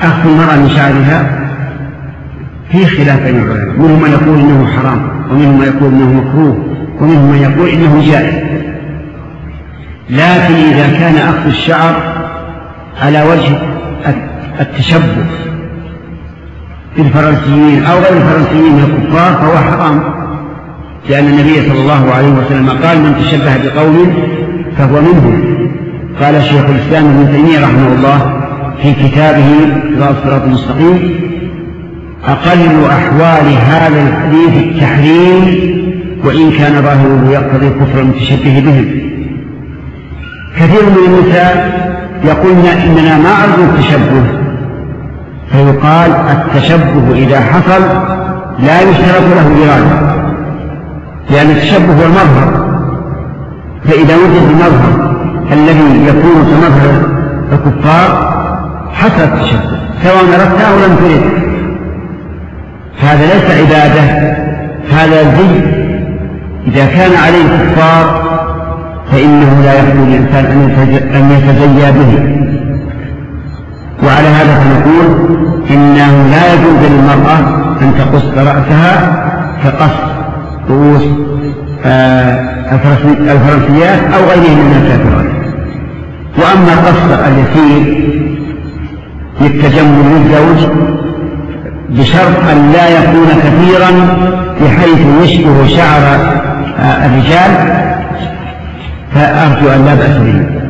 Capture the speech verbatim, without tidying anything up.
أخذ المرأة من شعرها في خلاف بين العلماء، منهم من يقول إنه حرام، ومنهم من يقول إنه مكروه، ومنهم من يقول إنه جائز. لكن إذا كان أخذ الشعر على وجه التشبه بالفرنسيين أو غير الفرنسيين من الكفار فهو حرام، لأن النبي صلى الله عليه وسلم قال: من تشبه بقوم فهو منهم. قال شيخ الإسلام ابن تيمية رحمه الله في كتابه الصراط المستقيم: أقل أحوال هذا الحديث التحريم، وإن كان ظاهره يقتضي كفر المتشبه بهم. كثير من النساء يقولن إننا ما أرجو التشبه، فيقال: التشبه إذا حصل لا يشترط له إرادة، لأن التشبه هو المظهر، فإذا وجد المظهر الذي يكون كمظهر الكفار حصل التشبه سواء أردت أو لم ترد. هذا ليس عبادة، هذا زي. إذا كان عليه الكفار فإنه لا يخلو الإنسان أن يتزيى به. وعلى هذا فنقول إنه لا يجوز للمرأة أن تقص رأسها كقص رؤوس الفرنسيات أو غيرهم من الكافرات. وأما القص اليسير للتجمل للزوج بشرط أن لا يكون كثيرا بحيث يشبه شعر الرجال فأرجو أن لا بأس به.